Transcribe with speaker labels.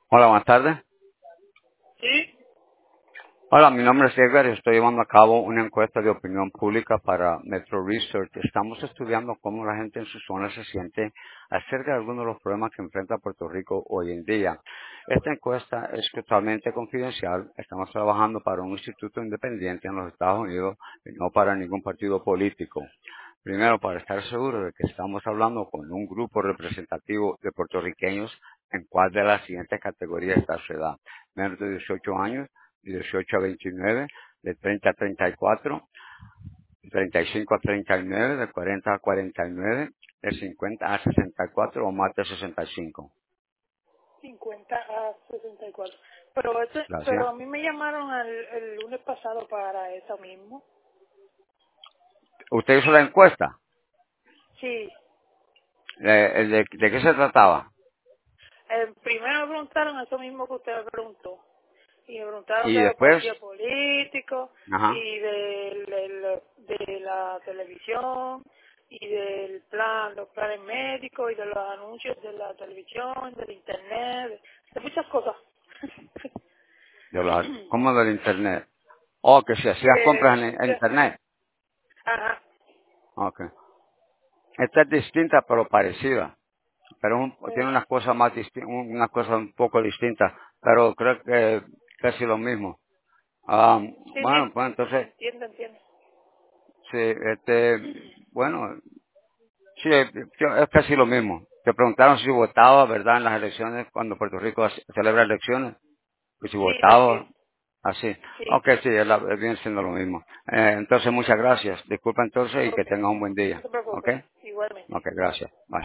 Speaker 1: Hola, buenas tardes.
Speaker 2: Sí,
Speaker 1: Hola, mi nombre es Edgar y estoy llevando a cabo una encuesta de opinión pública para Metro Research. Estamos estudiando cómo la gente en su zona se siente acerca de algunos de los problemas que enfrenta Puerto Rico hoy en día. Esta encuesta es totalmente confidencial. Estamos trabajando para un instituto independiente en los Estados Unidos y no para ningún partido político. Primero, para estar seguro de que estamos hablando con un grupo representativo de puertorriqueños en cuál de las siguientes categorías está su edad. Menos de 18 años, de 18 a 29, de 30 a 34, de 35 a 39, de 40 a 49, de 50 a 64 o más de 65.
Speaker 2: 50 a 64. Pero pero
Speaker 1: Gracias.
Speaker 2: a mí me llamaron el lunes pasado para eso mismo.
Speaker 1: ¿Usted hizo la encuesta?
Speaker 2: Sí.
Speaker 1: ¿De qué se trataba?
Speaker 2: Primero me preguntaron eso mismo que usted me preguntó. Y me preguntaron
Speaker 1: Y
Speaker 2: de los
Speaker 1: después,
Speaker 2: partidos políticos
Speaker 1: ajá,
Speaker 2: y de la televisión y del plan, los planes médicos y de los anuncios de la televisión, del internet, de muchas cosas.
Speaker 1: ¿cómo del internet? Oh, que si hacías compras en internet.
Speaker 2: Ajá.
Speaker 1: Ok. Esta es distinta pero parecida. Pero tiene
Speaker 2: eh,
Speaker 1: unas cosas más distintas, unas cosas un poco distintas, pero creo que casi lo mismo.
Speaker 2: Sí,
Speaker 1: Bueno,
Speaker 2: sí,
Speaker 1: pues entonces,
Speaker 2: entiendo.
Speaker 1: sí, bueno, sí, es casi lo mismo. Te preguntaron si votaba, ¿verdad?, en las elecciones, cuando Puerto Rico celebra elecciones, pues si
Speaker 2: Sí,
Speaker 1: votaba,
Speaker 2: también.
Speaker 1: así.
Speaker 2: Sí,
Speaker 1: Ok, sí, viene siendo lo mismo. Entonces, muchas gracias. Disculpa entonces y que
Speaker 2: ok.
Speaker 1: tenga un buen
Speaker 2: No
Speaker 1: día.
Speaker 2: se
Speaker 1: Ok,
Speaker 2: preocupe. Igualmente.
Speaker 1: ok,
Speaker 2: Bye.
Speaker 1: gracias. Bye.